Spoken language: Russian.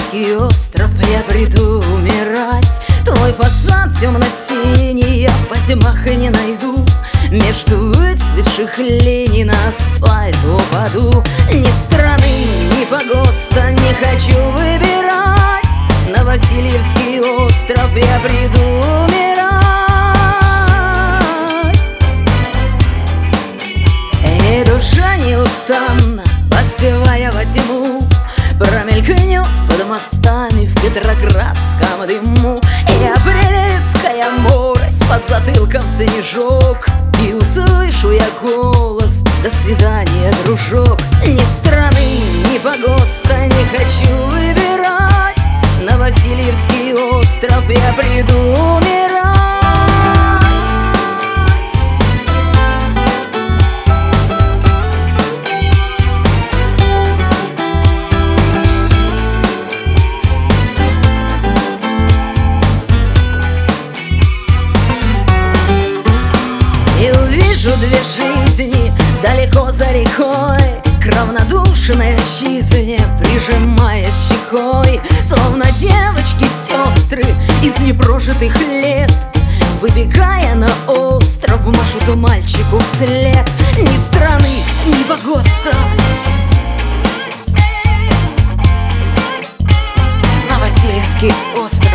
Васильевский остров я приду умирать. Твой фасад темно-синий я по тьмах и не найду. Между выцветших линий на асфальт упаду. Ни страны, ни погоста не хочу выбирать. На Васильевский остров я приду умирать. И душа неустанно, поспевая во тьму, промелькнет под мостами в петроградском дыму. И апрельская морось, под затылком снежок, и услышу я голос: до свидания, дружок. Ни страны, ни погоста не хочу выбирать. На Васильевский остров я приду умирать. И увижу две жизни далеко за рекой, к равнодушной отчизне прижимаясь щекой. Словно девочки-сестры из непрожитых лет, выбегая на остров, машут мальчику вслед. Ни страны, ни погоста на Васильевский остров